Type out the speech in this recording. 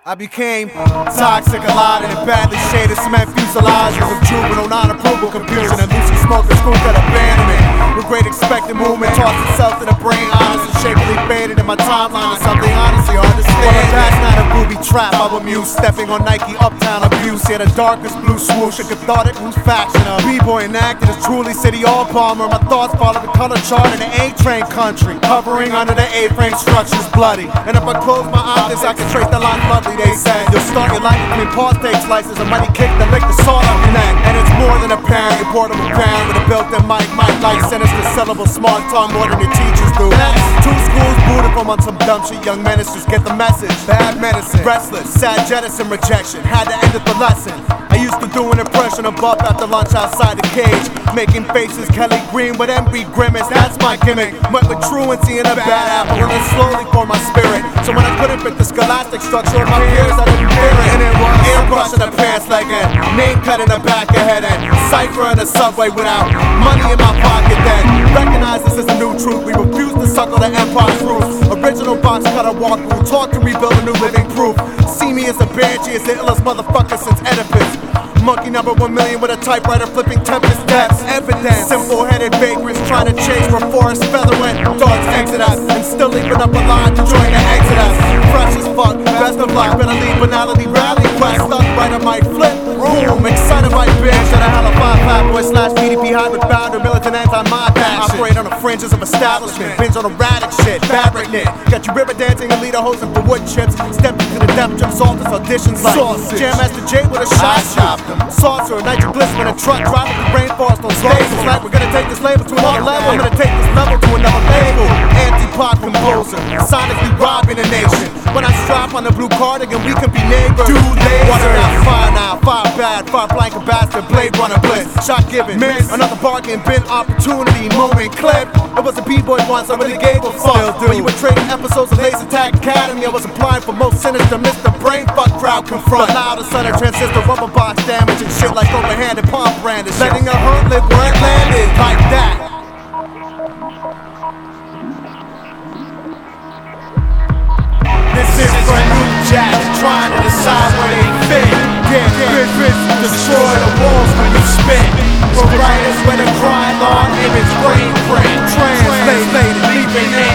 I became toxic, allotted and badly shaded cement fuselages of juvenile non-approval confusion and loosely smoking schools that abandoned me. With great expected movement tossed itself to the brain, honest and shakily faded in my timeline is something honestly hard to stand. Well, if that's not a booby trap, I will muse stepping on Nike Uptown abuse. Here the darkest blue swoosh, a cathartic whose faction of B-boy enacted as truly city all palmer. My thoughts follow the color chart in the A-train country, hovering under the A-frame structures bloody. And if I close my eyes, I can trace the line lovely. They say you'll start your life between paw steak slices, a money kick that lick the salt off your neck. And it's more than a parent, you're portable parent with a built-in mic like sinister syllable, smart tongue more than your teachers do. Two schools booted from on some dumb shit, young ministers get the message. Bad medicine, restless, sad jettison rejection, had to end it the lesson. I used to do an impression of Buff after lunch outside the cage, making faces Kelly Green with envy grimace, that's my gimmick. Met with truancy and a bad apple, and then slowly for my spirit. So when I couldn't fit the scholastic structure of my peers, I didn't fear it. And it was airbrush in the pants like a name cut in the back of head and cipher in the subway without money in my pocket. Then recognize this is a new truth. We refuse to suckle the empire's roof. Original box cutter walk through, taught to rebuild a new living proof. See me as a banshee, as the illest motherfucker since Oedipus. Monkey number 1 million with a typewriter flipping tempest steps. Evidence, simple-headed vagrants trying to chase where Forrest Feather went. Dogs exit us and still leaving up a line to join the exodus. Fresh as fuck, best of luck, better leave banality rally quest. Stuck right, I might flip. Room, excited by bitch. At a hell of 5 boy slash BDP hybrid founder, militant anti-mob action. Operate on the fringes of establishment, binge on erratic shit, fabric knit. Got you river dancing and leader hosting for wood chips. Stepped into the depth trips office auditions like Sausage. Jam Master J with a shot shop. Saucer, nitroglycerin, a truck driving through rainforest on stage. It's like we're gonna take this label to another level. I'm gonna take this level to another label. Anti-pop composer, sonically robbing the nation. When I strap on the blue cardigan, we can be neighbors. Do laser. Water out, fire now, fire bad, fire blanket bastard, blade runner blitz. Shot given, miss. Another bargain bin opportunity, moment clip. It was a B-boy once, I really gave a fuck. When you were trading episodes of Laser Tag Academy, I was applying for most sinister Mr. Brainfuck crowd confront. The loudest son of transistor, rubber box damage and shit like overhanded palm brandish. Letting a hurt live where it landed, like that. This is for New Jack, trying to decide where they fit. Destroy the walls when you spit. For writers with a crime law image brain print. Translated, leaving